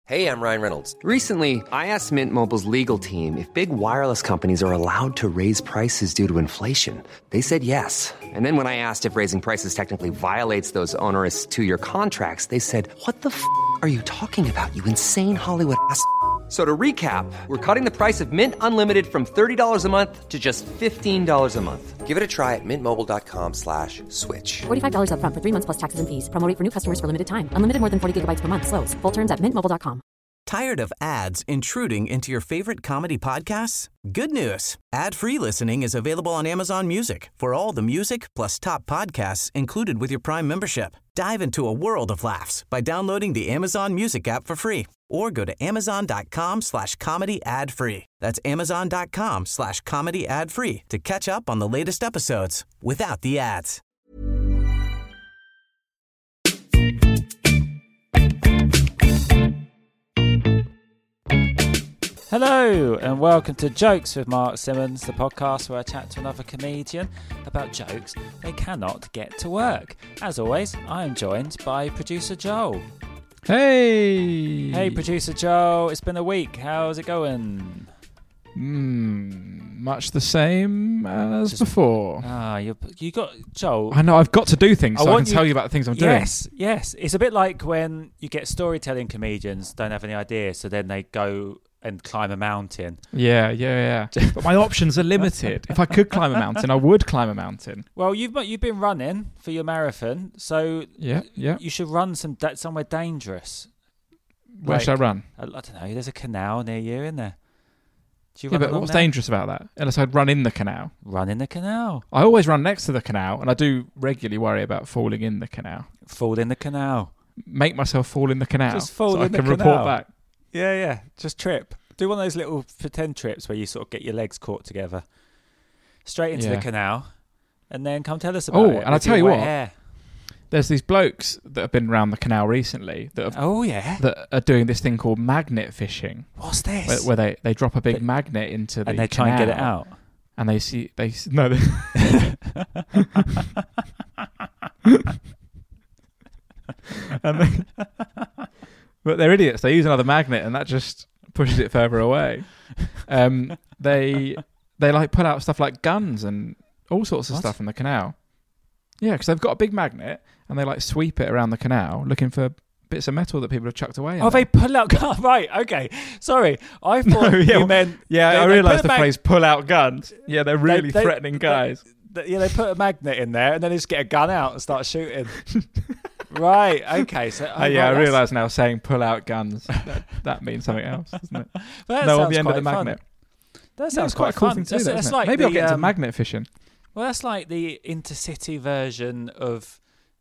Hey, I'm Ryan Reynolds. Recently, I asked Mint Mobile's legal team if big wireless companies are allowed to raise prices due to inflation. They said yes. And then when I asked if raising prices technically violates those onerous two-year contracts, they said, "What the f*** are you talking about, you insane Hollywood ass?" So to recap, we're cutting the price of Mint Unlimited from $30 a month to just $15 a month. Give it a try at mintmobile.com/switch. $45 up front for 3 months plus taxes and fees. Promo rate for new customers for limited time. Unlimited more than 40 gigabytes per month. Slows full terms at mintmobile.com. Tired of ads intruding into your favorite comedy podcasts? Good news. Ad-free listening is available on Amazon Music for all the music plus top podcasts included with your Prime membership. Dive into a world of laughs by downloading the Amazon Music app for free or go to amazon.com/comedy ad-free. That's amazon.com/comedy ad-free to catch up on the latest episodes without the ads. Hello and welcome to Jokes with Mark Simmons, the podcast where I chat to another comedian about jokes they cannot get to work. As always, I am joined by producer Joel. Hey! Hey, producer Joel, it's been a week. How's it going? Much the same as before. You got Joel. I know, I've got to do things so I can tell you about the things I'm doing. Yes. It's a bit like when you get storytelling comedians don't have any ideas, so then they go and climb a mountain. Yeah. But my options are limited. If I could climb a mountain, I would climb a mountain. Well, you've been running for your marathon, so yeah. You should run somewhere dangerous. Where should I run? I don't know. There's a canal near you, isn't there? Do you yeah, run but what's there? dangerous about that? Unless I'd run in the canal. Run in the canal. I always run next to the canal, and I do regularly worry about falling in the canal. Fall in the canal. Make myself fall in the canal. Just fall in the canal. So I can report back. Yeah. Just trip. Do one of those little pretend trips where you sort of get your legs caught together. Straight into the canal. And then come tell us about it. Oh, and I'll tell you what. Hair. There's these blokes that have been around the canal recently that are doing this thing called magnet fishing. What's this? Where they drop a big magnet into the canal. And they canal, try and get it out. And but they're idiots. They use another magnet and that just pushes it further away. They like pull out stuff like guns and all sorts of stuff in the canal. Yeah, because they've got a big magnet and they like sweep it around the canal looking for bits of metal that people have chucked away. They pull out guns. Right, okay. Sorry. I thought you meant... Yeah, I realised the phrase pull out guns. Yeah, they're really threatening guys. They put a magnet in there and then they just get a gun out and start shooting. Right, okay. So I realise now saying pull out guns, that means something else, doesn't it? No, on the end of the magnet. That sounds quite a cool thing to do, isn't it? Like maybe I'll get into magnet fishing. Well, that's like the intercity version of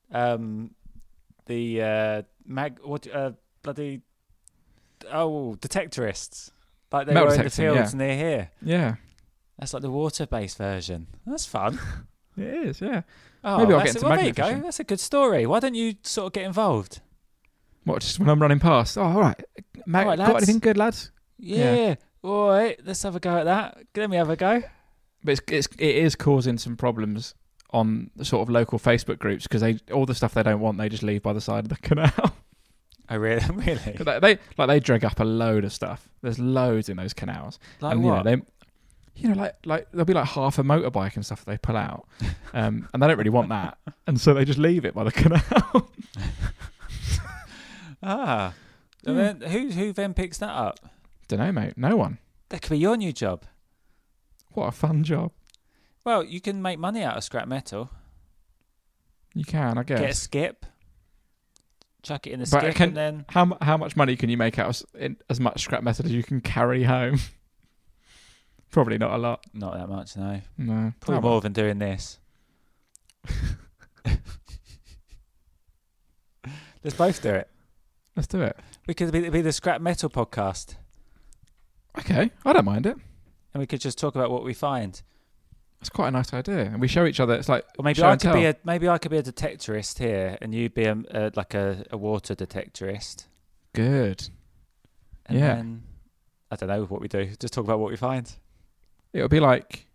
detectorists. Like they were in the fields near here. Yeah. That's like the water-based version. That's fun. It is, yeah. Oh, maybe I'll get into magnet fishing. There you go. That's a good story. Why don't you sort of get involved? What, just when I'm running past? Oh, all right. All right, got anything good, lads? Yeah. All right, let's have a go at that. Let me have a go. But it is causing some problems on the sort of local Facebook groups because all the stuff they don't want, they just leave by the side of the canal. Oh, really? They drag up a load of stuff. There's loads in those canals. Like and, what? Like there'll be like half a motorbike and stuff they pull out, and they don't really want that, and so they just leave it by the canal. And then who then picks that up? Don't know, mate. No one. That could be your new job. What a fun job. Well, you can make money out of scrap metal. You can, I guess. Get a skip, chuck it in the skip, and then... How much money can you make out of as much scrap metal as you can carry home? Probably not a lot. Not that much, no. No. Probably more than doing this. Let's both do it. Let's do it. We could be the scrap metal podcast. Okay, I don't mind it. And we could just talk about what we find. That's quite a nice idea. And we show each other. It's like, or maybe I could be a detectorist here, and you'd be a water detectorist. Good. And then, I don't know what we do. Just talk about what we find. It'll be like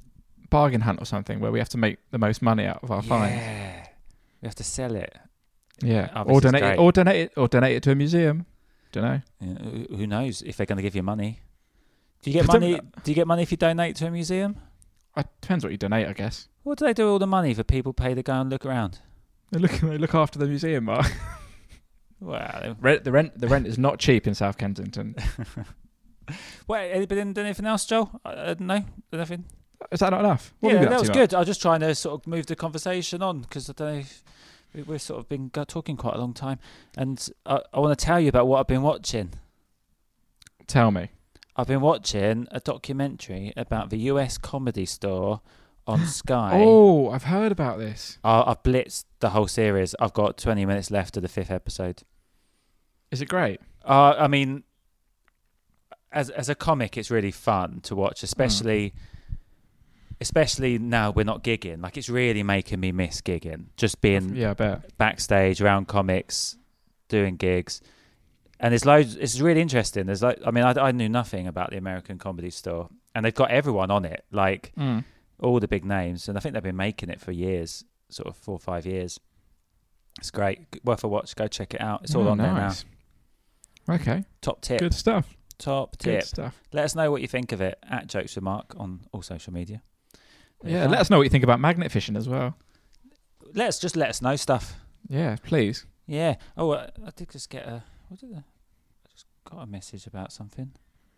bargain hunt or something, where we have to make the most money out of our find. Yeah, we have to sell it. Yeah, Obviously it's great. or donate it to a museum. Don't know. Yeah, who knows if they're going to give you money? Do you get money? Do you get money if you donate to a museum? It depends what you donate, I guess. What do they do with all the money for people pay to go and look around? They look after the museum, Mark. Well, the rent is not cheap in South Kensington. Wait, but anything else, Joel? No, nothing. Is that not enough? What Yeah, have you been that up was to, good. I was just trying to sort of move the conversation on because I don't know. We've sort of been talking quite a long time, and I want to tell you about what I've been watching. Tell me. I've been watching a documentary about the US Comedy Store on Sky. Oh, I've heard about this. I've blitzed the whole series. I've got 20 minutes left of the 5th episode. Is it great? I mean, as a comic, it's really fun to watch, especially now we're not gigging. Like, it's really making me miss gigging. Just being I bet. backstage around comics, doing gigs. And there's loads. It's really interesting. There's I knew nothing about the American Comedy Store, and they've got everyone on it, like all the big names. And I think they've been making it for years, sort of 4 or 5 years. It's great, worth a watch. Go check it out. It's all on there now. Okay, top tip. Good stuff. Top tip. Good stuff. Let us know what you think of it at Jokes with Mark on all social media. Yeah, let us know what you think about magnet fishing as well. Let us know stuff. Yeah, please. Yeah. Oh, I did just get I just got a message about something.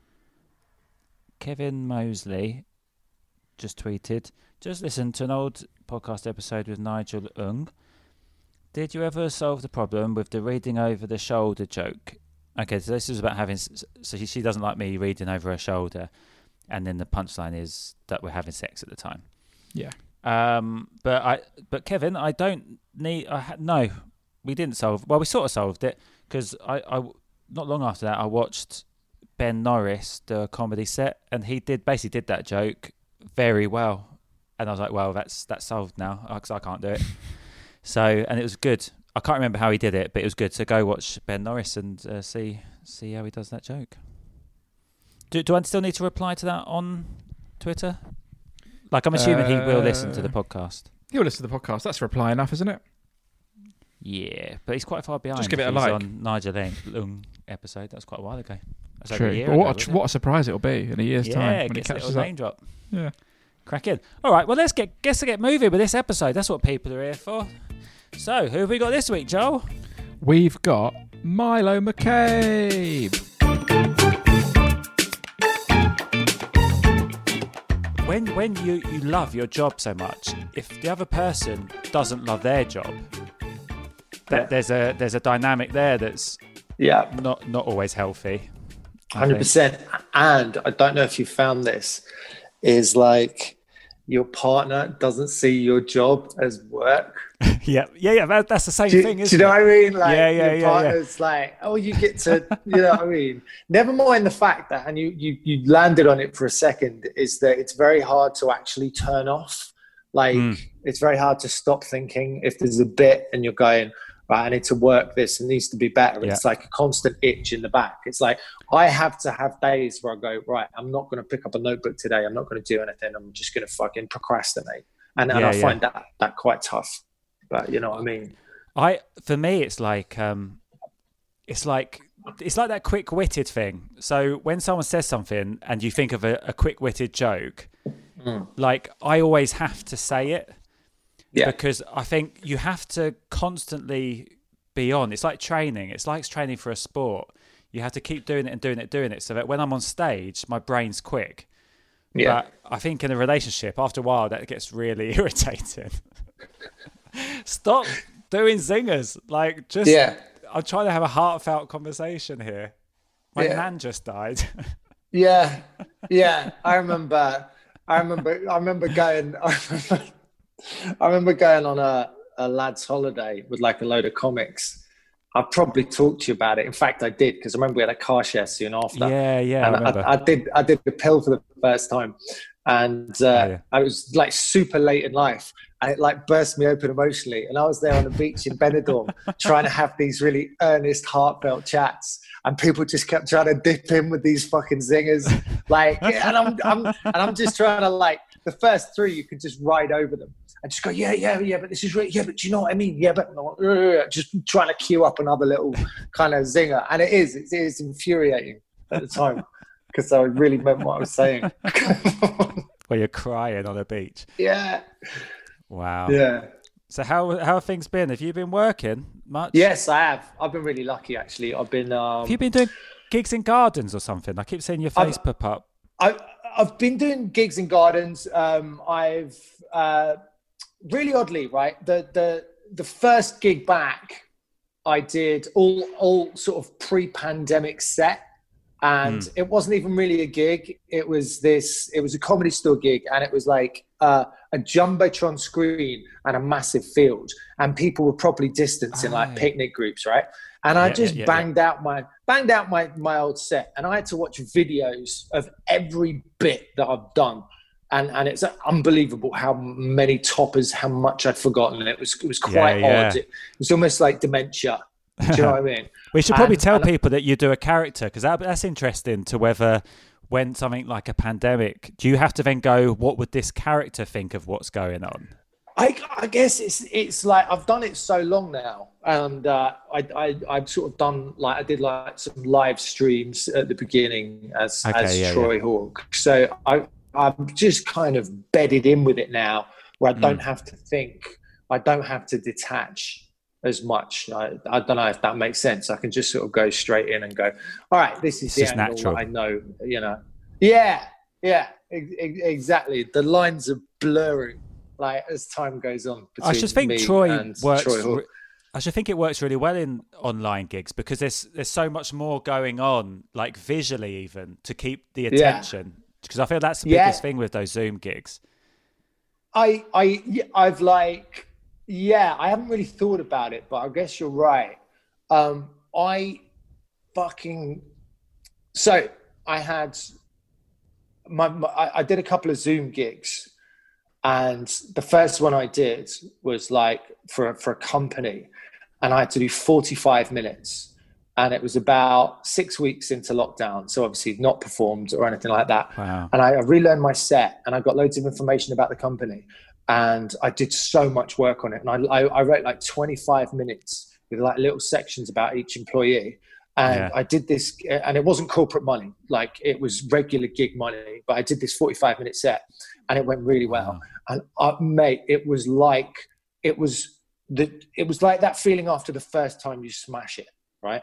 Kevin Mosley just tweeted, just listened to an old podcast episode with Nigel Ung. Did you ever solve the problem with the reading over the shoulder joke? Okay, so this is about having... So she doesn't like me reading over her shoulder, and then the punchline is that we're having sex at the time. Yeah. But Kevin, I don't need... No, we didn't solve... Well, we sort of solved it, because I not long after that, I watched Ben Norris do a comedy set, and he basically did that joke very well. And I was like, well, that's solved now, because I can't do it. So, and it was good. I can't remember how he did it, but it was good. So go watch Ben Norris and see how he does that joke. Do I still need to reply to that on Twitter? Like, I'm assuming he will listen to the podcast. He'll listen to the podcast. That's reply enough, isn't it? Yeah, but he's quite far behind. Just give it a like. On Nigel Ung episode. That was quite a while ago. True. But what a surprise it'll be in a year's time when it catches a little up. name drop. Yeah. Crack in. All right, well, let's get moving with this episode. That's what people are here for. So, who have we got this week, Joel? We've got Milo McCabe. When you love your job so much, if the other person doesn't love their job, there's a dynamic there that's not always healthy. 100%. And I don't know if you found this, is like your partner doesn't see your job as work. Yeah. That's the same thing, isn't it? Do you know what I mean? Like, your partner's like, oh, you get to, you know what I mean? Never mind the fact that, and you landed on it for a second, is that it's very hard to actually turn off. Like, it's very hard to stop thinking if there's a bit and you're going, right, I need to work this, it needs to be better. Yeah. It's like a constant itch in the back. It's like, I have to have days where I go, right, I'm not going to pick up a notebook today. I'm not going to do anything. I'm just going to fucking procrastinate. And I find that quite tough. But you know what I mean? For me, it's like that quick-witted thing. So when someone says something and you think of a quick-witted joke, like, I always have to say it. Yeah. Because I think you have to constantly be on. It's like training. It's like training for a sport. You have to keep doing it and doing it, so that when I'm on stage, my brain's quick. Yeah. But I think in a relationship, after a while, that gets really irritating. Stop doing zingers. Like, just... Yeah. I'm trying to have a heartfelt conversation here. My nan just died. Yeah. I remember going on a lad's holiday with like a load of comics. I've probably talked to you about it. In fact, I did, because I remember we had a car share soon after. Yeah. And I did the pill for the first time, and I was like super late in life, and it like burst me open emotionally. And I was there on the beach in Benidorm trying to have these really earnest, heartfelt chats, and people just kept trying to dip in with these fucking zingers. Like, and I'm just trying to, like, the first three, you could just ride over them and just go, yeah, but this is really, yeah, but do you know what I mean? Yeah, but just trying to queue up another little kind of zinger. And it is infuriating at the time because I really meant what I was saying. Where you're crying on a beach. Yeah. Wow. Yeah. So how have things been? Have you been working much? Yes, I have. I've been really lucky, actually. I've been... have you been doing gigs in gardens or something? I keep seeing your face pop up. I've been doing gigs in gardens. I've really oddly, right? The first gig back, I did all sort of pre-pandemic set. And it wasn't even really a gig. It was a comedy store gig, and it was like a jumbotron screen and a massive field, and people were properly distanced in like picnic groups, right? And I just banged out my old set, and I had to watch videos of every bit that I've done, and it's unbelievable how many toppers, how much I'd forgotten. It was quite odd. It was almost like dementia. Do you know what I mean? We should probably tell people that you do a character, because that's interesting to whether when something like a pandemic, do you have to then go, what would this character think of what's going on? I guess it's like I've done it so long now, and I've sort of done I did like some live streams at the beginning as Troy Hawk. So I'm just kind of bedded in with it now, where I don't have to think, I don't have to detach as much. I don't know if that makes sense. I can just sort of go straight in and go, all right, this is the angle natural. I know, you know. Yeah, exactly. The lines are blurring like as time goes on. I should think I should think it works really well in online gigs, because there's so much more going on, like visually even, to keep the attention. Because I feel that's the biggest thing with those Zoom gigs. I haven't really thought about it, but I guess you're right. I did a couple of Zoom gigs, and the first one I did was like for a company, and I had to do 45 minutes, and it was about 6 weeks into lockdown. So obviously not performed or anything like that. Wow. And I relearned my set, and I got loads of information about the company. And I did so much work on it. And I wrote like 25 minutes with like little sections about each employee. And I did this, and it wasn't corporate money. Like it was regular gig money, but I did this 45-minute set, and it went really well. Wow. And mate, it was like that feeling after the first time you smash it, right?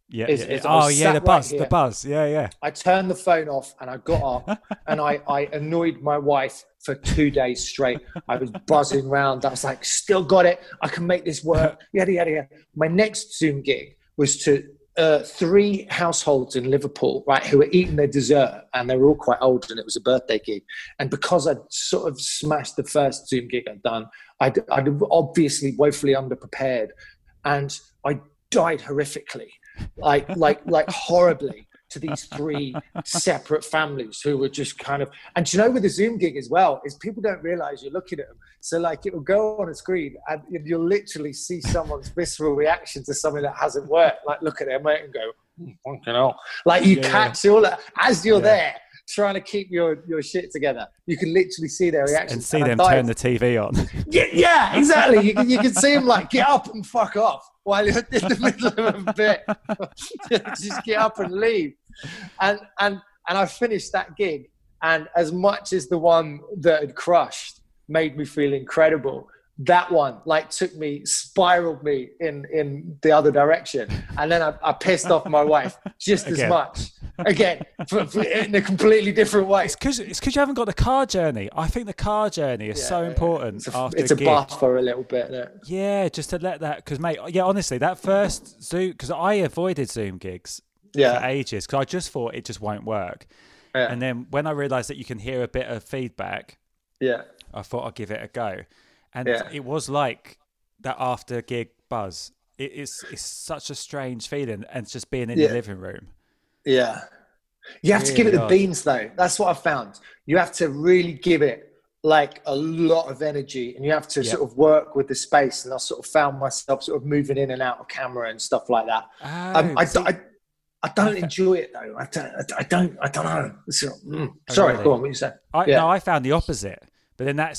The buzz. Yeah. I turned the phone off, and I got up and I annoyed my wife for 2 days straight. I was buzzing around. I was like, still got it. I can make this work. Yada. My next Zoom gig was to 3 households in Liverpool, right, who were eating their dessert, and they were all quite old, and it was a birthday gig. And because I'd sort of smashed the first Zoom gig I'd done, I'd obviously woefully underprepared, and I died horrifically. Like horribly to these 3 separate families who were just kind of, and you know, with the Zoom gig as well, is people don't realize you're looking at them. So like it will go on a screen, and you'll literally see someone's visceral reaction to something that hasn't worked. Like look at their mate and go, fucking hell. Like you catch all that as you're there trying to keep your shit together. You can literally see their reaction and see them turn the TV on. Yeah, exactly. You can see them like get up and fuck off while you're in the middle of a bit. Just get up and leave. And I finished that gig, and as much as the one that had crushed made me feel incredible, that one like spiraled me in the other direction, and then I pissed off my wife just as much. Again, in a completely different way. It's because you haven't got the car journey. I think the car journey is so important. It's a bath for a little bit. Yeah, just to let that, because mate, honestly, that first Zoom, because I avoided Zoom gigs for ages, because I just thought it just won't work. Yeah. And then when I realised that you can hear a bit of feedback, I thought I'd give it a go. And it was like that after gig buzz. It's such a strange feeling, and just being in your living room. Yeah. You have to give it the beans, though. That's what I found. You have to really give it like a lot of energy, and you have to sort of work with the space. And I sort of found myself sort of moving in and out of camera and stuff like that. I don't enjoy it, though. I don't know. Sorry, go on. What you say? No, I found the opposite. But then that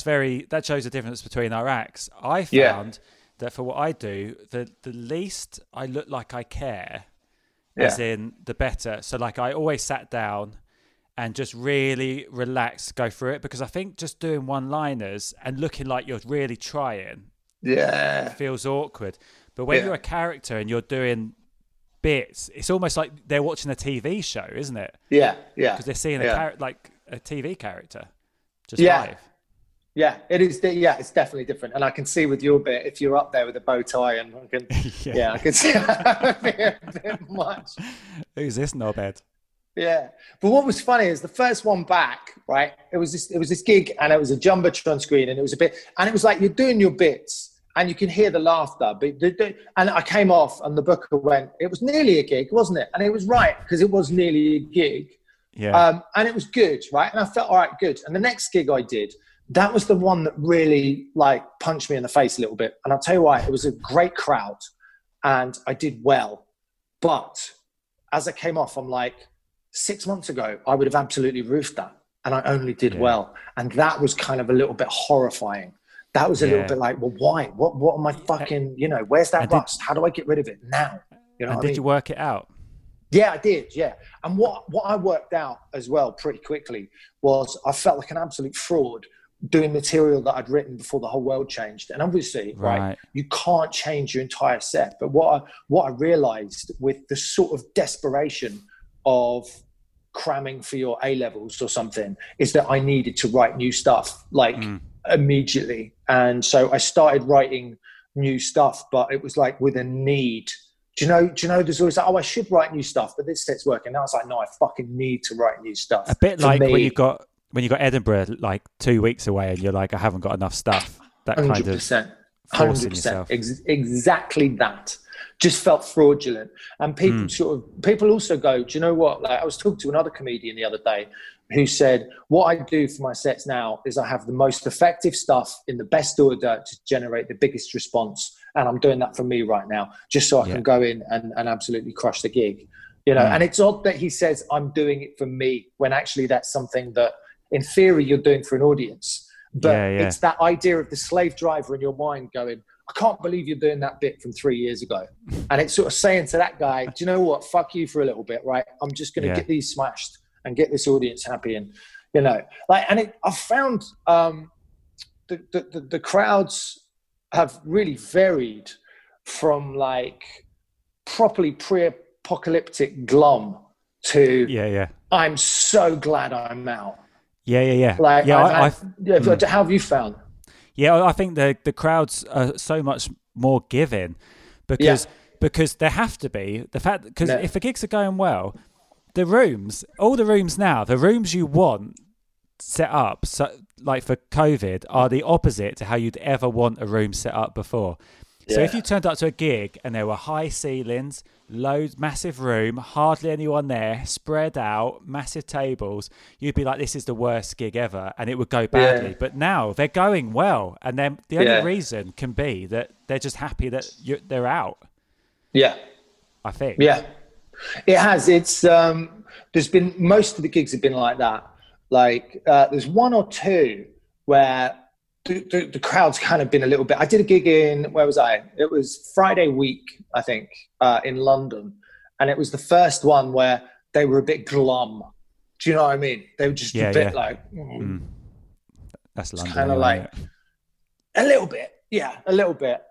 shows the difference between our acts. I found that for what I do, the least I look like I care, as in the better. So like I always sat down and just really relaxed, go through it, because I think just doing one-liners and looking like you're really trying, feels awkward. But when you're a character and you're doing bits, it's almost like they're watching a TV show, isn't it? Yeah. Because they're seeing like a TV character, just live. Yeah, it is. Yeah, it's definitely different. And I can see with your bit, if you're up there with a bow tie, and I can, I can see a bit much. Who's this knobhead? Yeah, but what was funny is the first one back, right? It was this gig, and it was a jumbotron screen, and it was it was like you're doing your bits, and you can hear the laughter. And I came off, and the booker went, "It was nearly a gig, wasn't it?" And it was right, because it was nearly a gig. Yeah. And it was good, right? And I felt all right, good. And the next gig I did, that was the one that really like punched me in the face a little bit. And I'll tell you why, it was a great crowd and I did well. But as I came off, I'm like, 6 months ago, I would have absolutely roofed that. And I only did well. And that was kind of a little bit horrifying. That was a little bit like, well, why? What am I fucking, where's that rust? How do I get rid of it now? Did you work it out? Yeah, I did. Yeah. And what I worked out as well pretty quickly was I felt like an absolute fraud doing material that I'd written before the whole world changed. And obviously, right, you can't change your entire set. But what I realized with the sort of desperation of cramming for your A-levels or something is that I needed to write new stuff immediately. And so I started writing new stuff, but it was like with a need. Do you know, there's always like, I should write new stuff, but this set's working. Now it's like, no, I fucking need to write new stuff. A bit like when you got Edinburgh like 2 weeks away and you're like, I haven't got enough stuff. That 100%, kind of forcing 100%, yourself. Exactly that. Just felt fraudulent. And people also go, do you know what? Like I was talking to another comedian the other day who said, what I do for my sets now is I have the most effective stuff in the best order to generate the biggest response. And I'm doing that for me right now, just so I can go in and absolutely crush the gig. And it's odd that he says I'm doing it for me when actually that's something that in theory you're doing for an audience. But it's that idea of the slave driver in your mind going, I can't believe you're doing that bit from 3 years ago. And it's sort of saying to that guy, do you know what? Fuck you for a little bit, right? I'm just going to get these smashed and get this audience happy. And, I've found the crowds have really varied from like properly pre-apocalyptic glum to I'm so glad I'm out. Like, how have you found? Yeah, I think the crowds are so much more giving because there have to be the fact because if the gigs are going well, all the rooms now, the rooms you want set up, so like for COVID, are the opposite to how you'd ever want a room set up before. So if you turned up to a gig and there were high ceilings, massive room, hardly anyone there, spread out, massive tables, you'd be like, this is the worst gig ever, and it would go badly. But now they're going well, and then the only reason can be that they're just happy that they're out. Yeah. I think. Yeah. It has. It's there's been, most of the gigs have been like that. Like there's one or two where the crowd's kind of been a little bit. I did a gig where was I? It was Friday week, I think, in London. And it was the first one where they were a bit glum. Do you know what I mean? They were just a bit like... That's London. Kind of like... A little bit. Yeah, a little bit.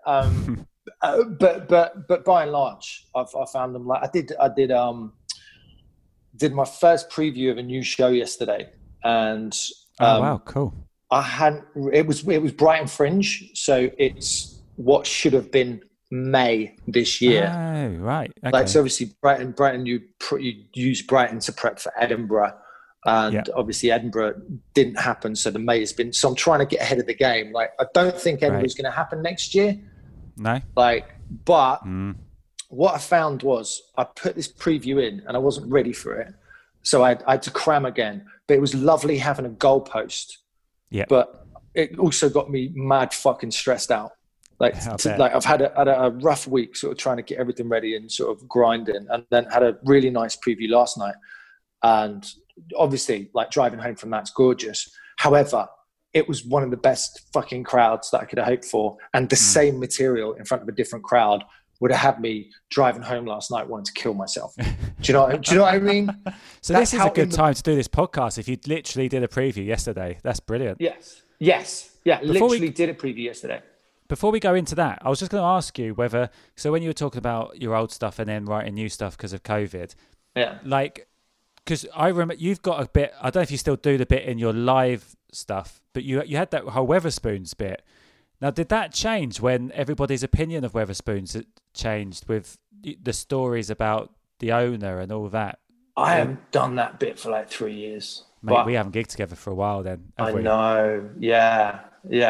But by and large, I found them like... I did my first preview of a new show yesterday. And... oh, wow, cool. It was Brighton Fringe, so it's what should have been May this year. Oh, right. Okay. Like, so obviously Brighton, you use Brighton to prep for Edinburgh, and obviously Edinburgh didn't happen, so the May has been. So I'm trying to get ahead of the game. Like, I don't think Edinburgh's going to happen next year. No. Like, but what I found was I put this preview in, and I wasn't ready for it, so I had to cram again. But it was lovely having a goalpost. Yeah, but it also got me mad fucking stressed out. Like I've had a rough week, sort of trying to get everything ready and sort of grinding, and then had a really nice preview last night. And obviously, like driving home from that's gorgeous. However, it was one of the best fucking crowds that I could have hoped for. And the same material in front of a different crowd would have had me driving home last night wanting to kill myself. Do you know what I mean? So this is a good time to do this podcast. If you literally did a preview yesterday, that's brilliant. Yes. Yeah, literally did a preview yesterday. Before we go into that, I was just going to ask you whether, so when you were talking about your old stuff and then writing new stuff because of COVID, like, because I remember you've got a bit, I don't know if you still do the bit in your live stuff, but you had that whole Weatherspoons bit. Now, did that change when everybody's opinion of Weatherspoons changed with the stories about the owner and all that? I haven't done that bit for like 3 years. Mate, we haven't gigged together for a while then, have we? Know. Yeah.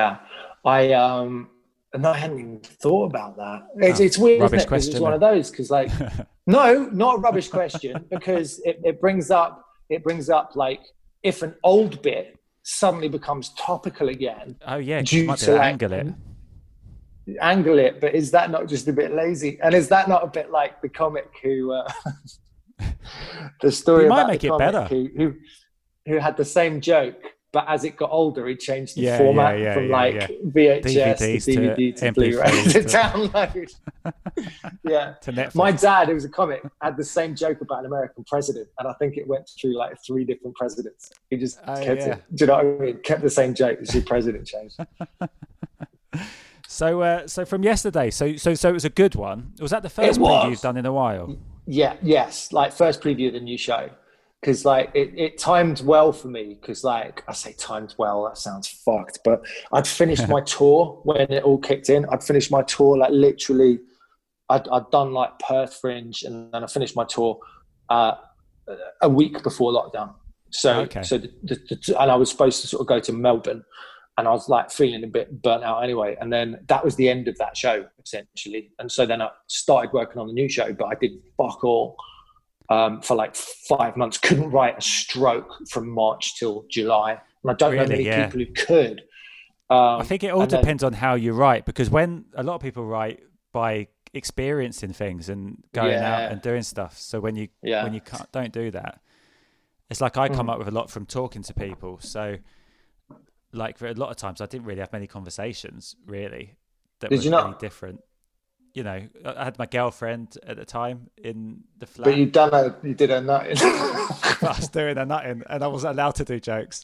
And I hadn't even thought about that. It's weird, isn't it? Question, it's one of those, because like, no, not a rubbish question, because it brings up like, if an old bit suddenly becomes topical again. Oh yeah, you might be angle it, but is that not just a bit lazy? And is that not a bit like the comic who, the story you about might make the it better, who had the same joke, but as it got older, he changed the format from VHS DVDs to DVD to Blu-ray to download. To Netflix. My dad, who was a comic, had the same joke about an American president, and I think it went through like 3 different presidents. He just kept it. Do you know what I mean? Kept the same joke as the president changed. So from yesterday, so it was a good one. Was that the first preview you've done in a while? Yes, like first preview of the new show. Because like it timed well for me, because like I say timed well, that sounds fucked, but I'd finished my tour when it all kicked in. I'd finished my tour like literally, I'd done like Perth Fringe, and then I finished my tour a week before lockdown. So and I was supposed to sort of go to Melbourne, and I was like feeling a bit burnt out anyway. And then that was the end of that show essentially. And so then I started working on the new show, but I did fuck all. For like 5 months, couldn't write a stroke from March till July. And I don't know many people who could. I think it all depends on how you write, because when a lot of people write by experiencing things and going out and doing stuff. So when you don't do that, it's like I come up with a lot from talking to people. So like for a lot of times I didn't really have many conversations really that was any different. You know, I had my girlfriend at the time in the flat. But you did a nutting. I was doing a nutting, and I wasn't allowed to do jokes.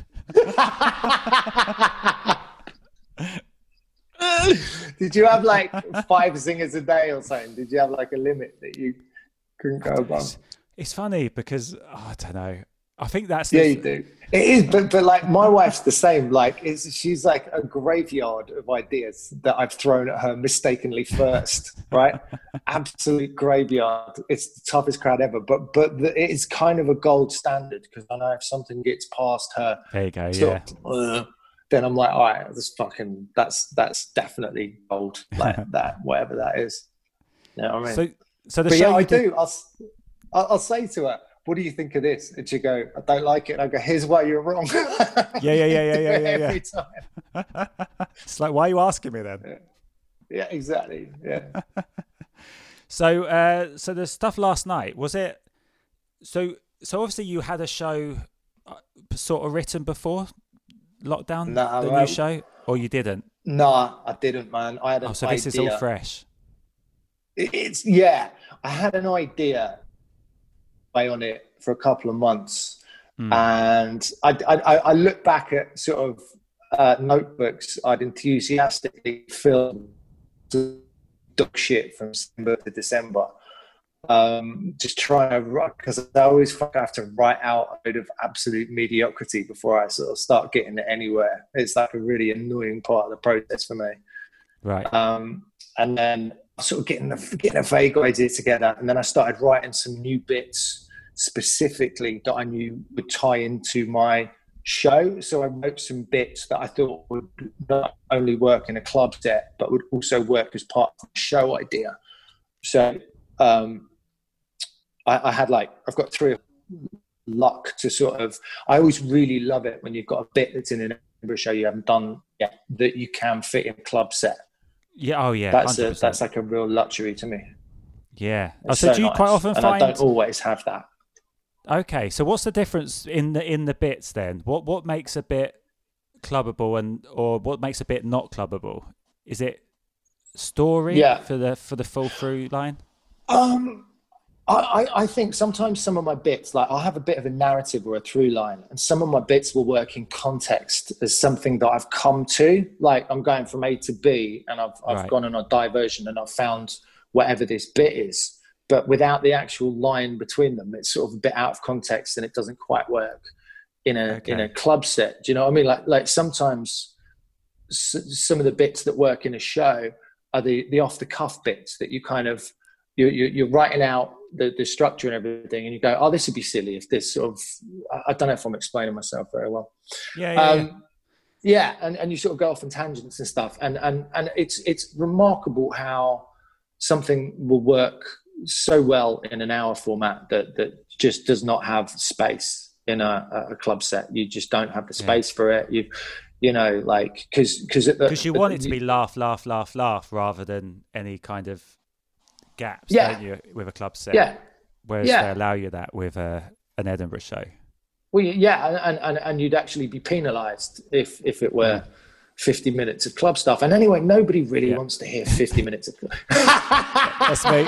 Did you have like 5 zingers a day or something? Did you have like a limit that you couldn't go above? It's funny because I don't know. I think that's you do. It is, but like my wife's the same. Like she's like a graveyard of ideas that I've thrown at her mistakenly first, right? Absolute graveyard. It's the toughest crowd ever, but it is kind of a gold standard, because I know if something gets past her, there you go, then I'm like, all right, that's definitely gold, like that, whatever that is. You know what I mean? So I do. I'll say to her, what do you think of this? And she go, I don't like it. And I go, here's why you're wrong. Yeah. Every time. It's like, why are you asking me then? Yeah, exactly. Yeah. So the stuff last night, was it? So obviously you had a show sort of written before lockdown, new show, or you didn't? No, I didn't, man. I had an idea. This is all fresh. I had an idea on it for a couple of months, and I look back at sort of notebooks I'd enthusiastically filled dog shit from December to December, just trying to write, because I always have to write out a bit of absolute mediocrity before I sort of start getting it anywhere. It's like a really annoying part of the process for me, right? And then sort of getting a vague idea together, and then I started writing some new bits specifically that I knew would tie into my show. So I wrote some bits that I thought would not only work in a club set, but would also work as part of the show idea. So I had I've got 3 luck to sort of, I always really love it when you've got a bit that's in an Edinburgh show you haven't done yet that you can fit in a club set. Yeah, oh yeah. That's like a real luxury to me. Yeah. So do you quite often find... I don't always have that. Okay, so what's the difference in the bits then? What makes a bit clubbable or what makes a bit not clubbable? Is it story for the full through line? I think sometimes some of my bits, like I'll have a bit of a narrative or a through line, and some of my bits will work in context as something that I've come to. Like I'm going from A to B, and I've gone on a diversion, and I've found whatever this bit is. But without the actual line between them, it's sort of a bit out of context, and it doesn't quite work in a club set. Do you know what I mean? Like sometimes some of the bits that work in a show are the off the cuff bits that you kind of you're writing out the structure and everything, and you go, oh, this would be silly if this sort of, I don't know if I'm explaining myself very well. And you sort of go off on tangents and stuff, and it's remarkable how something will work so well in an hour format that just does not have space in a club set. You just don't have the space for it. You know, like because you want it to be laugh rather than any kind of gaps, don't you, with a club set? Whereas they allow you that with an Edinburgh show. Well, and you'd actually be penalised if it were 50 minutes of club stuff. And anyway, nobody really wants to hear 50 minutes of club. That's me.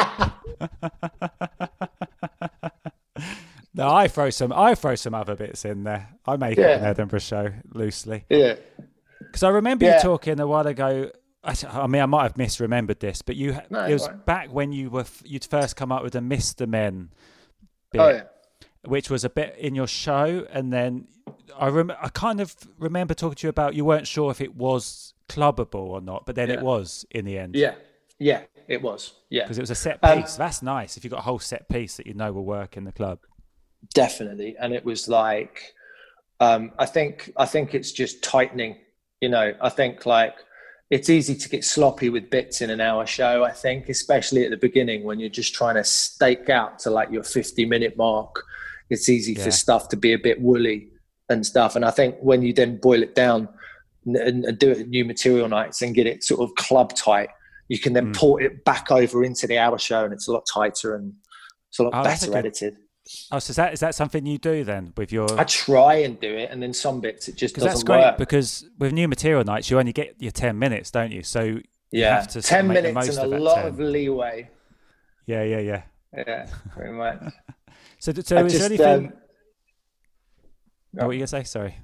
No, I throw some other bits in there. I make it an Edinburgh show loosely. Yeah. Because I remember you talking a while ago. I mean, I might have misremembered this, but it was back when you'd first come up with a Mr. Men bit, which was a bit in your show, and then I kind of remember talking to you about you weren't sure if it was clubbable or not, but then it was in the end. Yeah, it was. Yeah, because it was a set piece. That's nice if you've got a whole set piece that you know will work in the club. Definitely, and it was like, I think it's just tightening. You know, I think like. It's easy to get sloppy with bits in an hour show, I think, especially at the beginning when you're just trying to stake out to like your 50-minute mark. It's easy for stuff to be a bit woolly and stuff. And I think when you then boil it down and do it at new material nights and get it sort of club tight, you can then port it back over into the hour show, and it's a lot tighter and it's a lot better edited. Oh, so is that something you do then with your? I try and do it, and then some bits it just doesn't that's great work. Because with new material nights, you only get your 10 minutes, don't you? So you have to 10 make minutes the most and of a lot 10. of leeway. Yeah, pretty much. So is there anything? What were you gonna say? Sorry.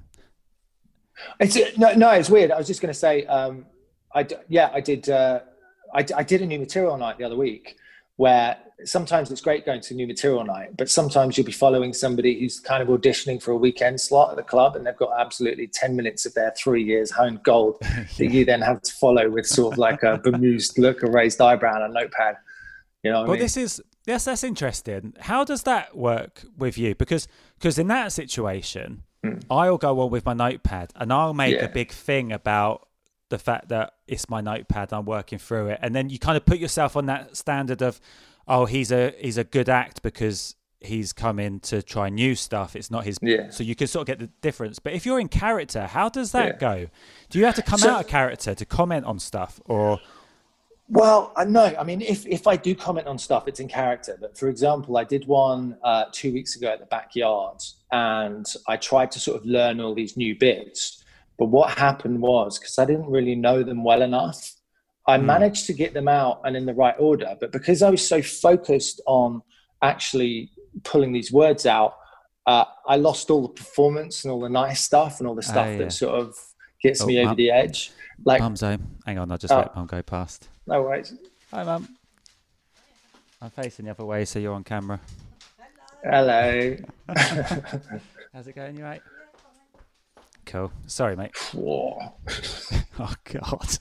It's weird. I was just gonna say, I did a new material night the other week, where sometimes it's great going to a new material night, but sometimes you'll be following somebody who's kind of auditioning for a weekend slot at the club, and they've got absolutely 10 minutes of their 3 years honed gold that you then have to follow with sort of like a bemused look, a raised eyebrow, and a notepad. You know what I mean? That's interesting. How does that work with you? Because in that situation, I'll go on with my notepad and I'll make a big thing about the fact that it's my notepad, I'm working through it, and then you kind of put yourself on that standard of, oh, he's a good act because he's come in to try new stuff. It's not his, so you can sort of get the difference. But if you're in character, how does that go? Do you have to come out of character to comment on stuff, or? Well, no. I mean, if I do comment on stuff, it's in character. But for example, I did one 2 weeks ago at the Backyard, and I tried to sort of learn all these new bits. But what happened was, because I didn't really know them well enough, I managed to get them out and in the right order. But because I was so focused on actually pulling these words out, I lost all the performance and all the nice stuff and all the stuff that sort of gets me over the edge. Like, Mum's home. Hang on, I'll just let Mum go past. No worries. Hi, Mum. I'm facing the other way, so you're on camera. Hello. How's it going? You right? Cool. Sorry, mate. Whoa. Oh, God.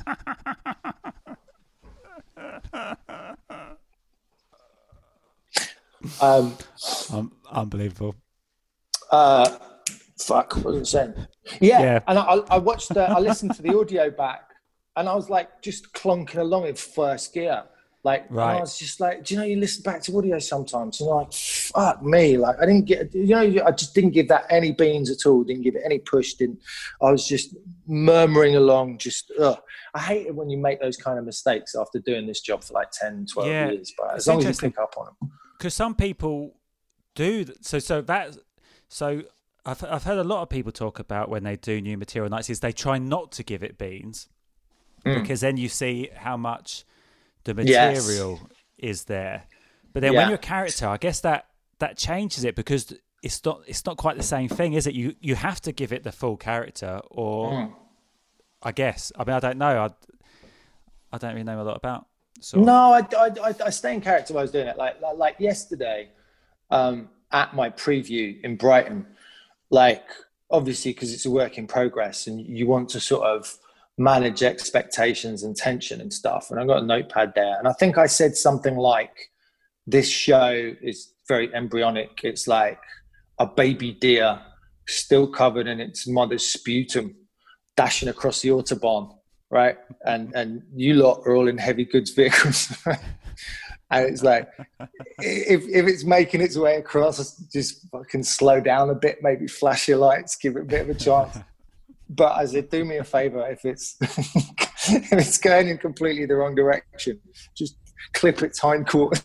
Unbelievable. Fuck, what was I saying? Yeah. And I watched, I listened to the audio back, and I was like just clunking along in first gear. Like, and I was just like, do you know, you listen back to audio sometimes and you're like, fuck me. Like, I didn't get, I just didn't give that any beans at all. Didn't give it any push. I was just murmuring along, just, I hate it when you make those kind of mistakes after doing this job for like 10, 12 years. But as long as you pick up on them. Because some people do. So I've heard a lot of people talk about when they do new material nights is they try not to give it beans because then you see how much the material is there. But then when you're a character, I guess that changes it because it's not quite the same thing, is it? You have to give it the full character, or I guess. I mean, I don't know. I don't really know a lot about. No, I stay in character while I was doing it. Like yesterday, at my preview in Brighton, like obviously because it's a work in progress and you want to sort of manage expectations and tension and stuff. And I got a notepad there, and I think I said something like, "This show is very embryonic. It's like a baby deer still covered in its mother's sputum, dashing across the autobahn." Right, and you lot are all in heavy goods vehicles, and it's like if it's making its way across, just fucking slow down a bit, maybe flash your lights, give it a bit of a chance. But I said, do me a favor, if it's if it's going in completely the wrong direction, just clip its hindquarters.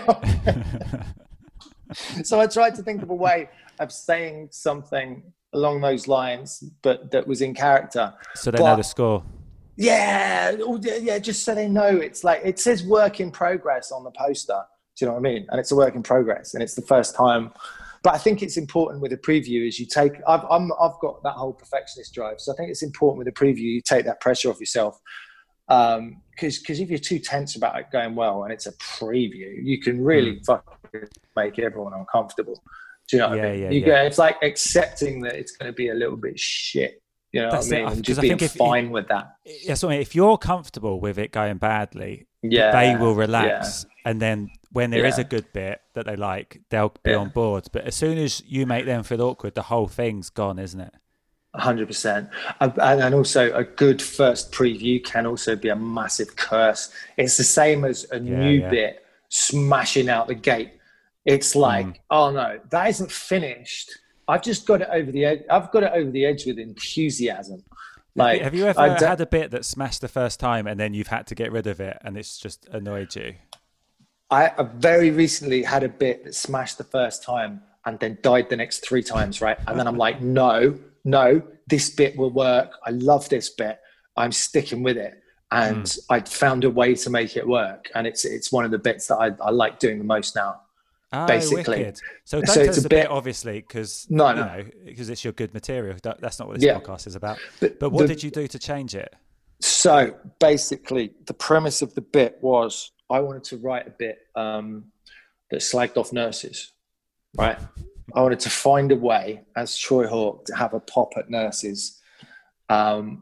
So I tried to think of a way of saying something along those lines, but that was in character, so they know the score. Yeah, just so they know. It's like, it says work in progress on the poster. Do you know what I mean? And it's a work in progress, and it's the first time. But I think it's important with a preview is you take. I've got that whole perfectionist drive, so I think it's important with a preview you take that pressure off yourself. Because if you're too tense about it going well, and it's a preview, you can really fucking make everyone uncomfortable. Do you know what I mean? It's like accepting that it's going to be a little bit shit. You know what I mean? And just being fine with that. Yeah, so if you're comfortable with it going badly, they will relax. Yeah. And then when there is a good bit that they like, they'll be on board. But as soon as you make them feel awkward, the whole thing's gone, isn't it? 100%. And also a good first preview can also be a massive curse. It's the same as a new bit smashing out the gate. It's like, oh no, that isn't finished. I've just got it over the edge. I've got it over the edge with enthusiasm. Like, have you ever had a bit that smashed the first time and then you've had to get rid of it and it's just annoyed you? I very recently had a bit that smashed the first time and then died the next 3 times, right? And then I'm like, no, this bit will work. I love this bit. I'm sticking with it. And I'd found a way to make it work. And it's one of the bits that I like doing the most now. Basically, wicked. So don't tell us a bit, obviously, because because it's your good material. That's not what this podcast is about. But what did you do to change it? So basically, the premise of the bit was I wanted to write a bit that slagged off nurses. Right, I wanted to find a way as Troy Hawk to have a pop at nurses, and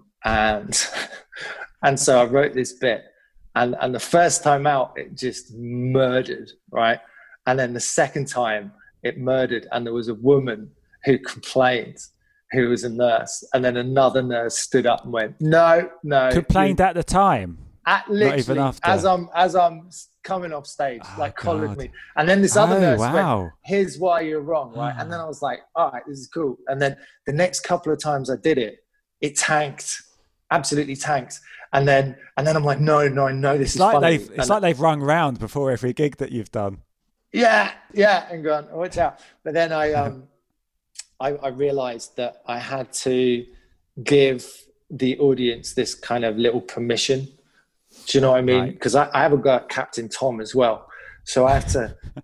so I wrote this bit, and the first time out it just murdered, right. And then the second time it murdered, and there was a woman who complained, who was a nurse, and then another nurse stood up and went, "No." Complained at the time, literally, not even after. As I'm coming off stage, collared me, and then this other nurse went, "Here's why you're wrong," right? And then I was like, "All right, this is cool." And then the next couple of times I did it, it tanked, absolutely tanked. And then I'm like, "No, I know this is funny." It's like they've rung round before every gig that you've done. Yeah, and gone, watch out. But then I realized that I had to give the audience this kind of little permission. Do you know what I mean? Because I have a guy at Captain Tom as well. So I have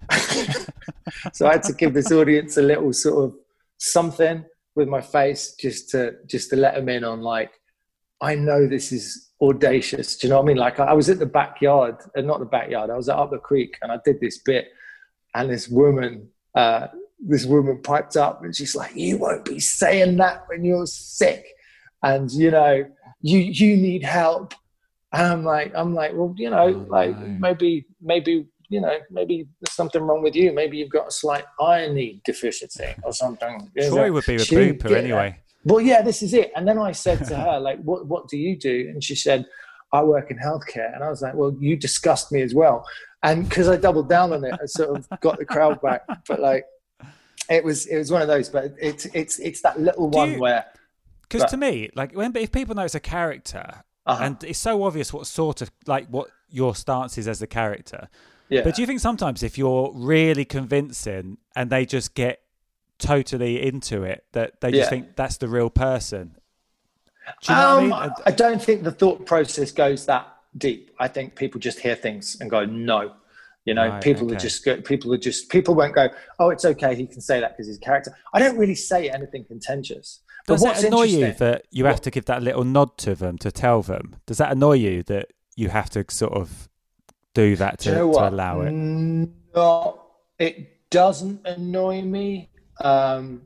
to give this audience a little sort of something with my face just to let them in on, like, I know this is audacious. Do you know what I mean? Like, I was at the backyard, not the backyard, I was at Up the Creek, and I did this bit. And this woman piped up, and she's like, "You won't be saying that when you're sick, and you know, you need help." And I'm like, well, you know, maybe you know, maybe there's something wrong with you. Maybe you've got a slight iron need deficiency or something. Troy would be a booper anyway. Well, yeah, this is it. And then I said to her, like, what do you do? And she said, "I work in healthcare." And I was like, well, you disgust me as well. And because I doubled down on it, I sort of got the crowd back. But like, it was one of those. But it's that little one where, because to me, like, if people know it's a character, and it's so obvious what sort of, like, what your stance is as a character. Yeah. But do you think sometimes if you're really convincing and they just get totally into it, that they just think that's the real person? Do you know what I mean? I don't think the thought process goes that deep. I think people just hear things and go, no. People won't go, oh, it's okay, he can say that because he's a character. I don't really say anything contentious. Does it annoy you that you have to give that little nod to them to tell them? Does that annoy you that you have to sort of do that to allow it? No, it doesn't annoy me. No,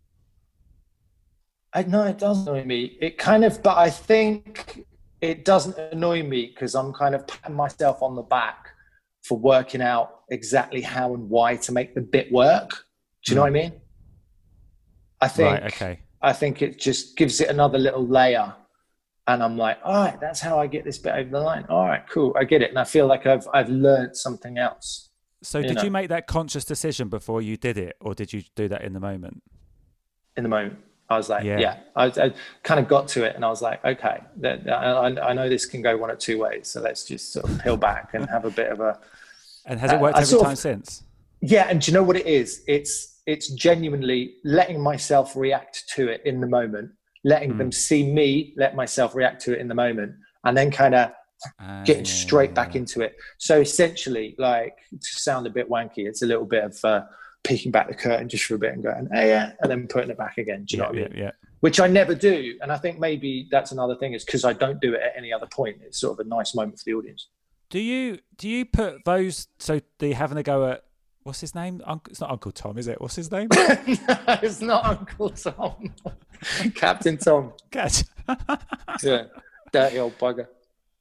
it doesn't annoy me. But I think it doesn't annoy me because I'm kind of patting myself on the back for working out exactly how and why to make the bit work. Do you know what I mean? I think it just gives it another little layer. And I'm like, all right, that's how I get this bit over the line. All right, cool, I get it. And I feel like I've learned something else. So did you make that conscious decision before you did it, or did you do that in the moment? In the moment. I was like, I kind of got to it and I was like, okay, I know this can go one of two ways. So let's just sort of peel back and have a bit of a... And has it worked every time since? Yeah. And do you know what it is? It's genuinely letting myself react to it in the moment, letting them see me, let myself react to it in the moment, and then kind of getting straight back into it. So essentially, like, to sound a bit wanky, it's a little bit of peeking back the curtain just for a bit and going, hey, yeah, and then putting it back again. Do you know what I mean? Yeah. Which I never do. And I think maybe that's another thing, is because I don't do it at any other point. It's sort of a nice moment for the audience. Do you put those, so they're having a go at, what's his name? It's not Uncle Tom, is it? What's his name? No, it's not Uncle Tom. Captain Tom. Yeah, dirty old bugger.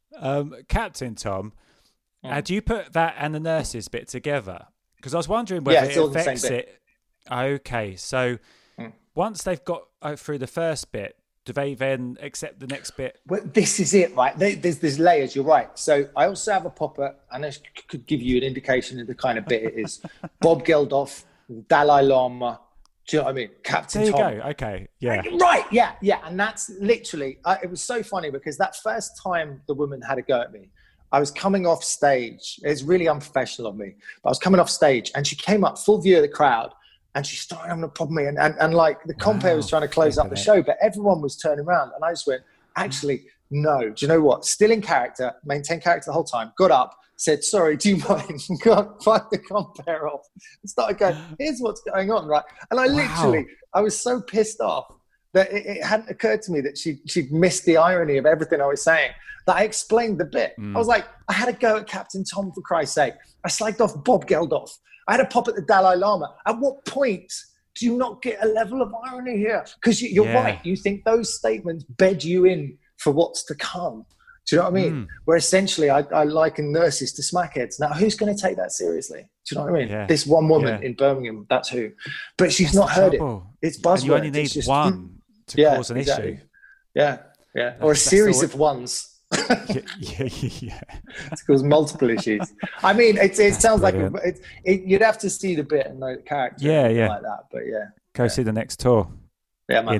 Captain Tom. Do you put that and the nurses bit together? Because I was wondering whether it affects it. Okay, so once they've got through the first bit, do they then accept the next bit? Well, this is it, right? There's layers, you're right. So I also have a popper, and I could give you an indication of the kind of bit it is. Bob Geldof, Dalai Lama, do you know what I mean? Captain Tom. There you go, okay, yeah. Right, yeah. And that's literally, it was so funny because that first time the woman had a go at me, I was coming off stage. It's really unprofessional of me, but I was coming off stage and she came up full view of the crowd and she started having a problem with me. And like the compere was trying to close up the show, but everyone was turning around. And I just went, actually, no. Do you know what? Still in character, maintain character the whole time, got up, said, sorry, do you mind? Got the compere off and started going, here's what's going on, right? And I was so pissed off that it hadn't occurred to me that she'd missed the irony of everything I was saying, that I explained the bit. I was like, I had a go at Captain Tom, for Christ's sake. I slagged off Bob Geldof. I had a pop at the Dalai Lama. At what point do you not get a level of irony here? Because you're right. You think those statements bed you in for what's to come. Do you know what I mean? Where essentially I liken nurses to smackheads. Now, who's going to take that seriously? Do you know what I mean? Yeah. This one woman in Birmingham, that's who. But she's not heard it. It's buzzwords. You only need one to cause an issue. Yeah. Or a series of ones. yeah. To cause multiple issues. I mean, it sounds brilliant. Like you'd have to see the bit and know the character. Yeah. Like that. But go see the next tour. Yeah, man. In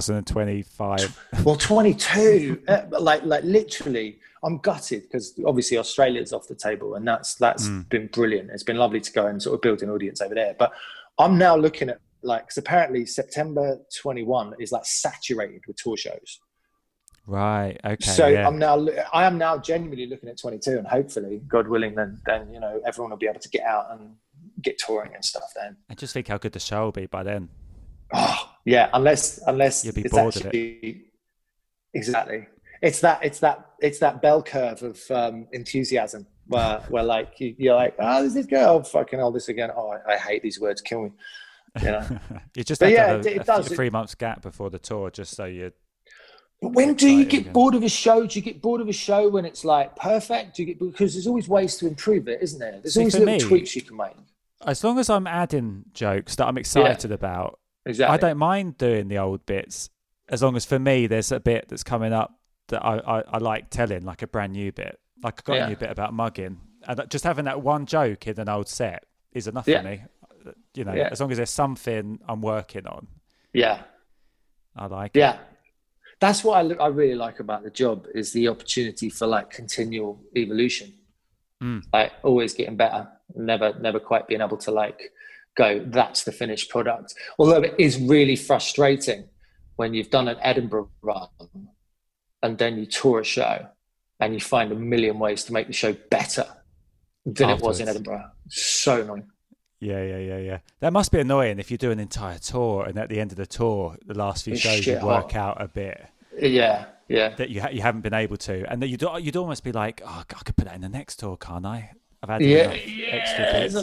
2025. Well, 22. like literally, I'm gutted because obviously Australia's off the table, and that's been brilliant. It's been lovely to go and sort of build an audience over there. But I'm now looking at because apparently September 21 is like saturated with tour shows. Right. Okay. So I am now genuinely looking at 22, and hopefully, God willing, then everyone will be able to get out and get touring and stuff. Then I just think how good the show will be by then. Oh yeah, unless you'll be bored of it. Exactly. It's that bell curve of enthusiasm where like you're like, oh, this is good. Oh, fucking all this again. Oh, I hate these words. Kill me. You know. You just have to have a 3 months gap before the tour, just so you. But when do you get bored of a show? Do you get bored of a show when it's like perfect? Because there's always ways to improve it, isn't there? There's always little tweaks you can make. As long as I'm adding jokes that I'm excited about, exactly. I don't mind doing the old bits. As long as for me, there's a bit that's coming up that I like telling, like a brand new bit. Like I got a new bit about mugging, and just having that one joke in an old set is enough for me. You know, as long as there's something I'm working on. Yeah, I like it. Yeah. That's what I really like about the job, is the opportunity for like continual evolution, like always getting better, never quite being able to like go, that's the finished product. Although it is really frustrating when you've done an Edinburgh run and then you tour a show and you find a million ways to make the show better than it was in Edinburgh. So annoying. Yeah. That must be annoying if you do an entire tour and at the end of the tour, the last few shows you work out a bit. Yeah. That you haven't been able to, and that you'd almost be like, oh, I could put that in the next tour, can't I? I've had extra bits.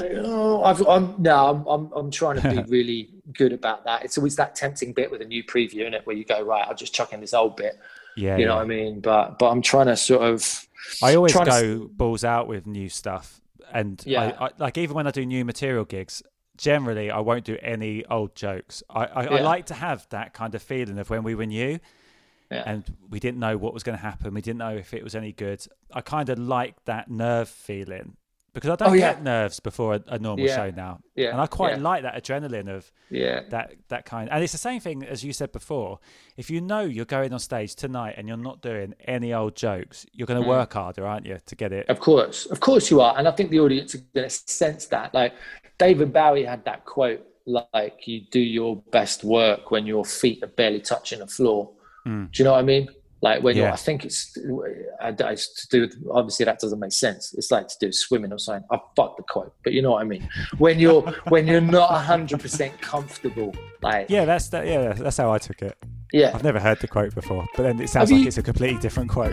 I'm trying to be really good about that. It's always that tempting bit with a new preview, isn't it, where you go, right, I'll just chuck in this old bit. You know what I mean? But I'm trying to sort of. I always go balls out with new stuff, and I like even when I do new material gigs. Generally, I won't do any old jokes. I like to have that kind of feeling of when we were new. Yeah. And we didn't know what was going to happen. We didn't know if it was any good. I kind of like that nerve feeling because I don't get nerves before a normal show now. Yeah. And I quite like that adrenaline of that kind. And it's the same thing as you said before. If you know you're going on stage tonight and you're not doing any old jokes, you're going to work harder, aren't you, to get it? Of course you are. And I think the audience are going to sense that. Like David Bowie had that quote, like you do your best work when your feet are barely touching the floor. Do you know what I mean? Like when I think it's to do with, obviously that doesn't make sense. It's like to do with swimming or something. I fucked the quote, but you know what I mean. When you're not 100% comfortable, like that's how I took it. Yeah, I've never heard the quote before, but then it sounds like it's a completely different quote.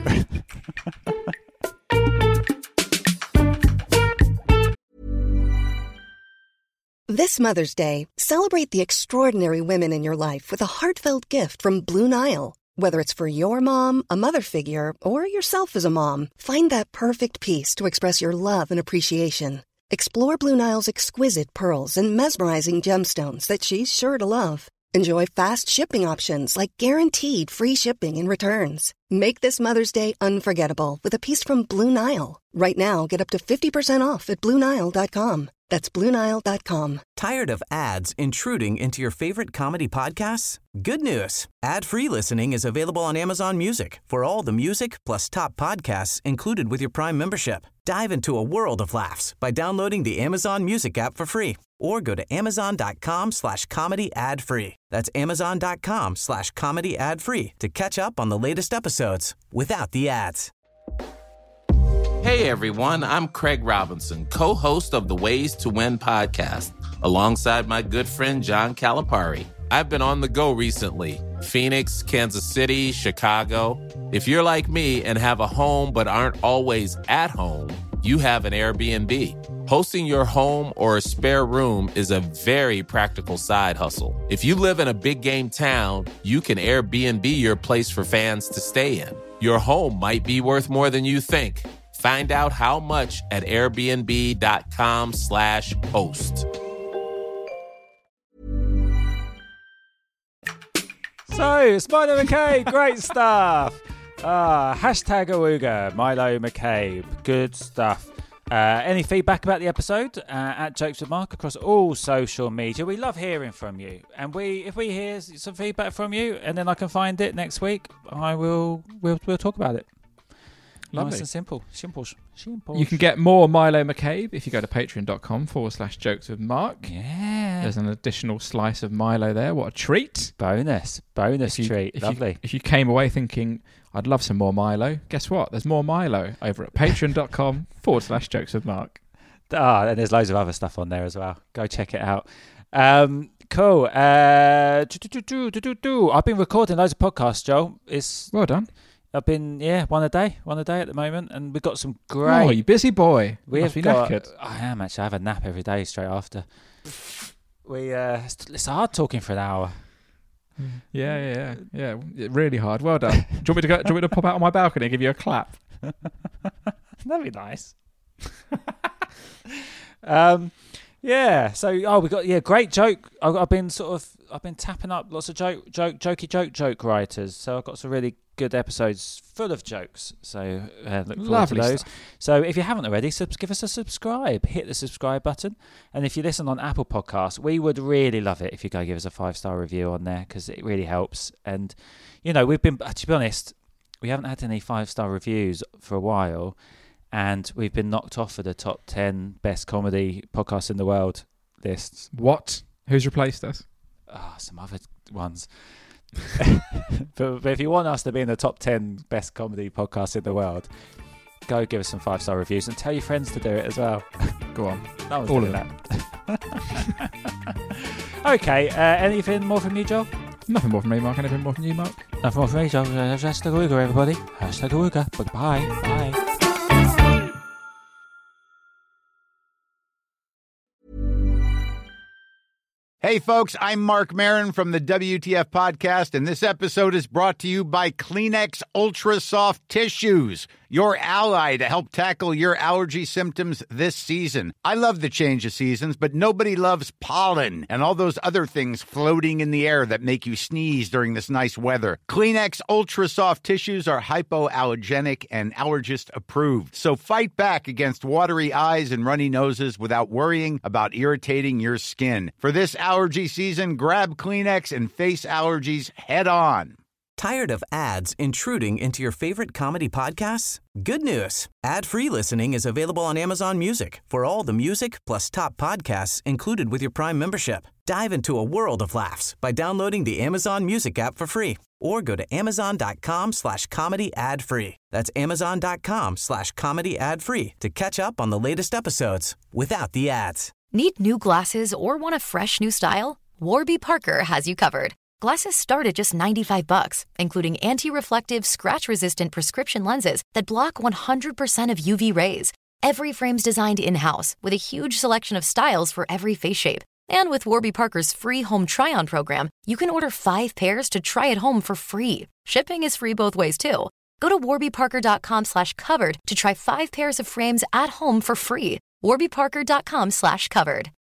This Mother's Day, celebrate the extraordinary women in your life with a heartfelt gift from Blue Nile. Whether it's for your mom, a mother figure, or yourself as a mom, find that perfect piece to express your love and appreciation. Explore Blue Nile's exquisite pearls and mesmerizing gemstones that she's sure to love. Enjoy fast shipping options like guaranteed free shipping and returns. Make this Mother's Day unforgettable with a piece from Blue Nile. Right now, get up to 50% off at BlueNile.com. That's BlueNile.com. Tired of ads intruding into your favorite comedy podcasts? Good news. Ad-free listening is available on Amazon Music for all the music plus top podcasts included with your Prime membership. Dive into a world of laughs by downloading the Amazon Music app for free or go to amazon.com/comedy ad-free. That's amazon.com/comedy ad-free to catch up on the latest episodes without the ads. Hey everyone, I'm Craig Robinson, co-host of the Ways to Win podcast, alongside my good friend John Calipari. I've been on the go recently. Phoenix, Kansas City, Chicago. If you're like me and have a home but aren't always at home, you have an Airbnb. Hosting your home or a spare room is a very practical side hustle. If you live in a big game town, you can Airbnb your place for fans to stay in. Your home might be worth more than you think. Find out how much at airbnb.com/host. So, it's Milo McCabe, great stuff. Hashtag Awooga, Milo McCabe, good stuff. Any feedback about the episode at Jokes with Mark across all social media? We love hearing from you, and if we hear some feedback from you, and then I can find it next week, we'll talk about it. Lovely. Nice and simple. You can get more Milo McCabe if you go to patreon.com/jokes with Mark. Yeah. There's an additional slice of Milo there. What a treat. Bonus treat. Lovely. If you came away thinking, I'd love some more Milo, guess what? There's more Milo over at patreon.com/jokes with Mark. And there's loads of other stuff on there as well. Go check it out. Cool. I've been recording loads of podcasts, Joel. Well done. I've been one a day at the moment, and we've got some great. Oh, you busy boy! We've got. I am actually. I have a nap every day straight after. It's hard talking for an hour. Yeah. Really hard. Well done. Do you want me to pop out on my balcony and give you a clap? That'd be nice. Yeah. So, we got great joke. I've been tapping up lots of joke writers. So I've got some really good episodes full of jokes. So look forward to those. Stuff. So if you haven't already, give us a subscribe. Hit the subscribe button. And if you listen on Apple Podcasts, we would really love it if you go give us a 5-star review on there, because it really helps. And we've been, to be honest, we haven't had any 5-star reviews for a while. And we've been knocked off of the top 10 best comedy podcasts in the world this. What? Who's replaced us? Some other ones. but if you want us to be in the top 10 best comedy podcasts in the world, go give us some 5-star reviews and tell your friends to do it as well. Go on. No one's All doing of that. Okay, anything more from you, Joel? Nothing more from me, Mark. Anything more from you, Mark? Nothing more from me, Joel. Hashtag Awooga, everybody. Hashtag Awooga. Bye. Bye. Hey, folks, I'm Mark Maron from the WTF Podcast, and this episode is brought to you by Kleenex Ultra Soft Tissues, your ally to help tackle your allergy symptoms this season. I love the change of seasons, but nobody loves pollen and all those other things floating in the air that make you sneeze during this nice weather. Kleenex Ultra Soft Tissues are hypoallergenic and allergist approved, so fight back against watery eyes and runny noses without worrying about irritating your skin. For this allergy season, grab Kleenex and face allergies head on. Tired of ads intruding into your favorite comedy podcasts? Good news. Ad-free listening is available on Amazon Music for all the music plus top podcasts included with your Prime membership. Dive into a world of laughs by downloading the Amazon Music app for free or go to amazon.com/comedy ad-free. That's amazon.com/comedy ad-free to catch up on the latest episodes without the ads. Need new glasses or want a fresh new style? Warby Parker has you covered. Glasses start at just $95, including anti-reflective, scratch-resistant prescription lenses that block 100% of UV rays. Every frame's designed in-house with a huge selection of styles for every face shape. And with Warby Parker's free home try-on program, you can order 5 pairs to try at home for free. Shipping is free both ways, too. Go to warbyparker.com/covered to try 5 pairs of frames at home for free. warbyparker.com/covered.